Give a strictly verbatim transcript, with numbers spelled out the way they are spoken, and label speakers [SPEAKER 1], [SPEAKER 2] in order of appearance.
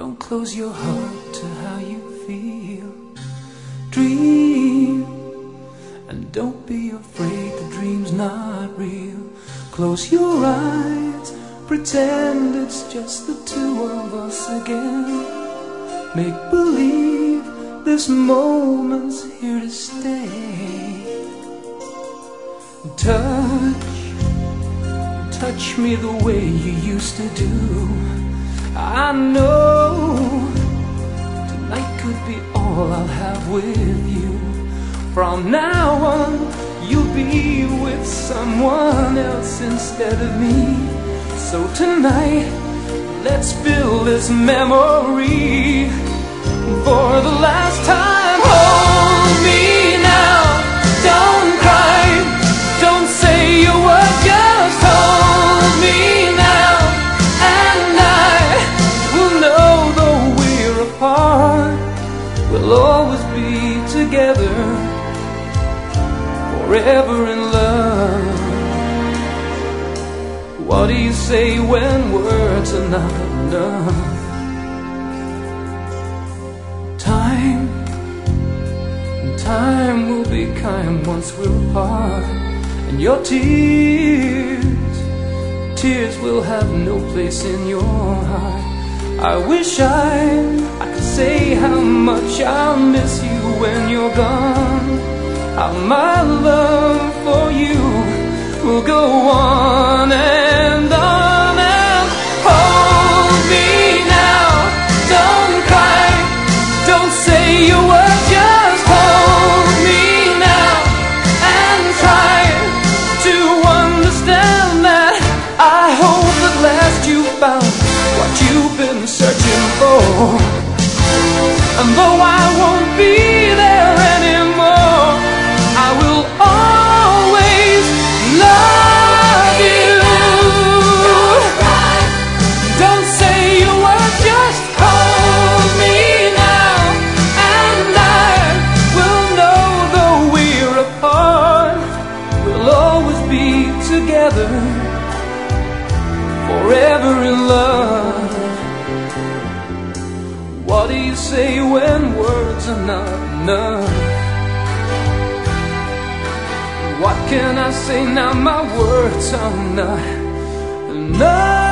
[SPEAKER 1] Don't close your heart to how you feel. Dream, and don't be afraid the dream's not real. Close your eyes, pretend it's just the two of us again. Make believe this moment's here to stay. Touch, touch me the way you used to do. I know tonight could be all I'll have with you. From now on, you'll be with someone else instead of me. So tonight, let's build this memory. For the last time, hold me now. Don't cry, don't say a word, just hold me now. And I will know though we're apart, we'll always be together, forever in love. What do you say when words are not enough? Time, time will be kind once we're apart. And your tears, tears will have no place in your heart. I wish I, I could say how much I'll miss you when you're gone. How my love for you will go on and on. And hold me now, don't cry, don't say a word, just hold me now. And try to understand that I hope at last you found what you've been searching for. And though I won't be there anymore, I will always love you. Don't say a word, just hold me now. And I will know though we're apart, we'll always be together, forever in love. What do you say when words are not enough? What can I say now? My words are not enough.